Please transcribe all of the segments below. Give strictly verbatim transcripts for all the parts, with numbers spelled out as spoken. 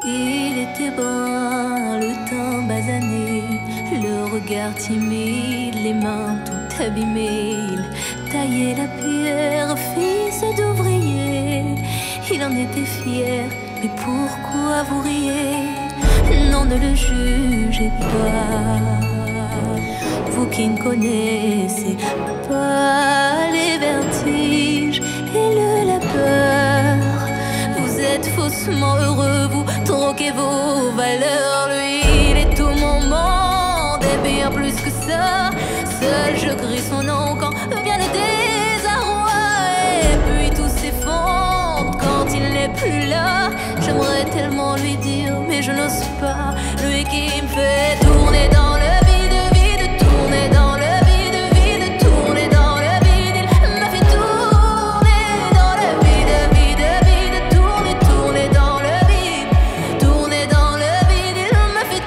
Il était brun, le teint basané, le regard timide, les mains tout abîmées. Il taillait la pierre, fils d'ouvrier. Il en était fier, mais pourquoi vous riez? Non, ne le jugez pas, vous qui ne connaissez pas les vertiges et le labeur. Vous êtes faussement heureux, vous troquez vos valeurs. Lui, il est tout mon monde et bien plus que ça. Seul je crie son nom quand vient le désarroi. Et puis tout s'effondre quand il n'est plus là. J'aimerais tellement lui dire, mais je n'ose pas. Lui qui me fait tourner dans le vide, vide, tourner dans le vide, vide, tourner dans le vide. Il m'a fait tourner dans le vide, vide, vide, tourner, tourner dans le vide, tourner dans le vide. Il m'a fait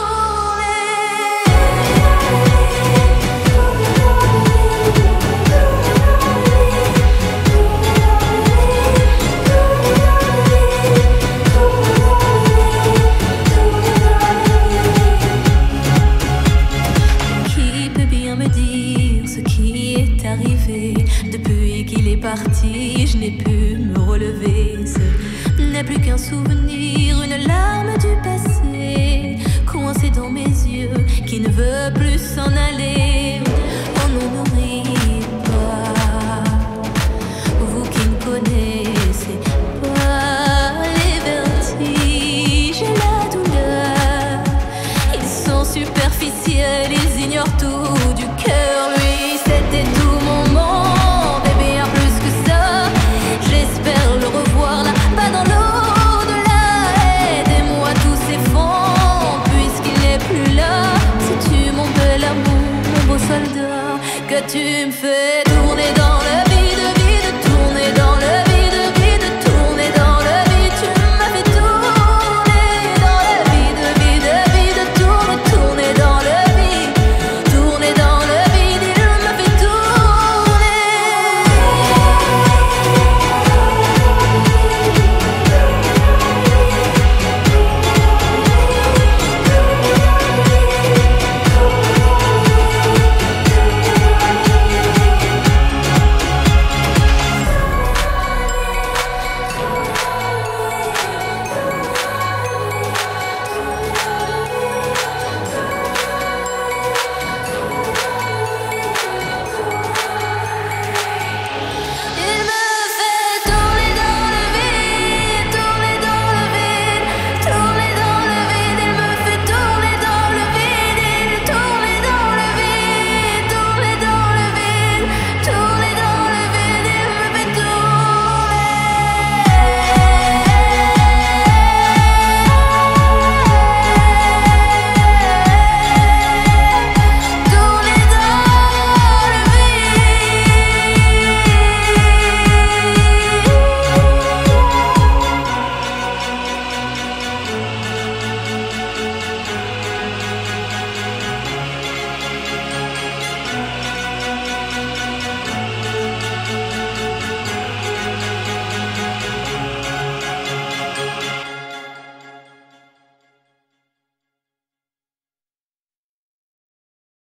arrivé. Depuis qu'il est parti, je n'ai pu me relever. Ce n'est plus qu'un souvenir, une larme du passé, coincée dans mes yeux, qui ne veut plus s'en aller.